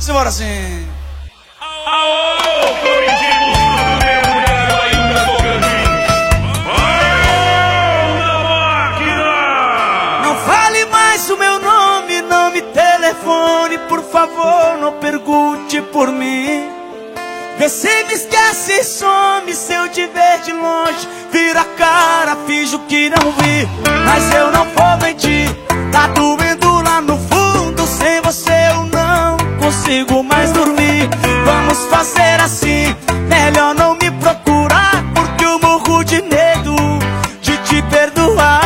Simbora assim. Não fale mais o meu nome, não me telefone, por favor, não pergunte por mim. Vê se me esquece e some, se eu te ver de longe, vira a cara, finjo que não vi. Mas eu não vou mentir, tá doendo lá no fundo, sem você eu não consigo mais dormir. Vamos fazer assim, melhor não me procurar, porque eu morro de medo de te perdoar.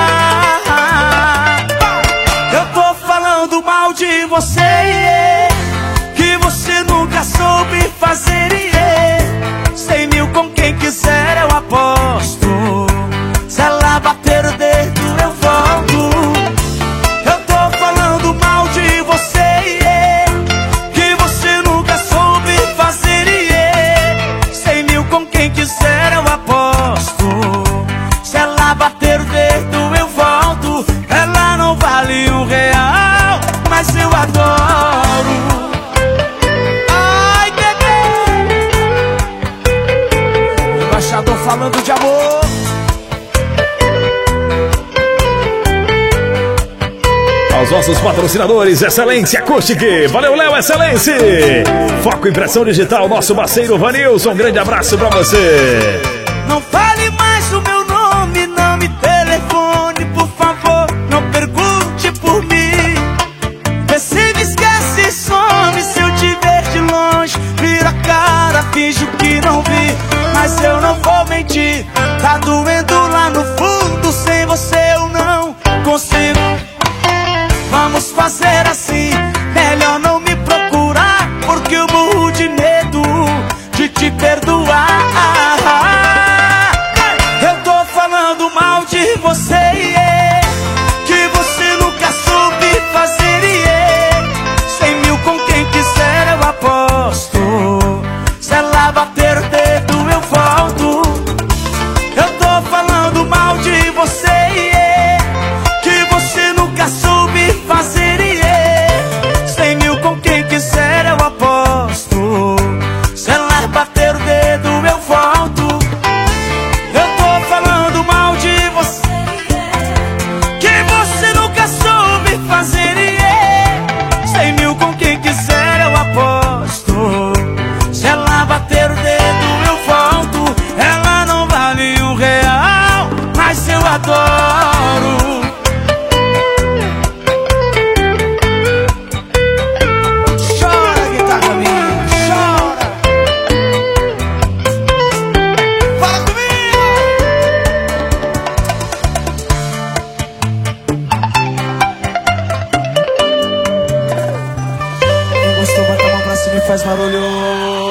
Eu tô falando mal de você, que você nunca soube fazer. 100 mil com quem quiser eu aposto, se ela bater o dedo eu volto. Eu tô falando mal de você, que você nunca soube fazer. 100 mil com quem quiser eu aposto, se ela bater o dedo eu volto. Ela não vale R$1, mas eu adoro. Embaixador falando de amor. Aos nossos patrocinadores, Excelência Acústica. Valeu, Léo, Excelência. Foco Impressão Digital, nosso parceiro Vanilson. Um grande abraço pra você. Não fale mais o meu nome, não me telefone, por favor, não pergunte por mim. Vê se me esquece e some, se eu te ver de longe, vira a cara, finjo que não vi. Mas eu não vou mentir, tá doendo lá no fundo, sem você eu não consigo. Vamos fazer assim, melhor não me procurar, porque eu morro de medo de te perdoar. Eu tô falando mal de você, que você nunca soube fazer. 100 mil com quem quiser eu aposto, se ela bater o dedo eu volto. Eu tô falando mal de você, que você nunca soube fazer. 100 mil com quem quiser eu aposto, se ela bater o dedo eu volto. Eu tô falando mal de você, que você nunca soube fazer. 100 mil com quem quiser eu aposto, se ela bater o dedo eu volto. Ela não vale R$1, mas eu adoro. Chora, guitarra minha, chora. Fala comigo. Quem gostou, bota a mão pra cima e faz barulho.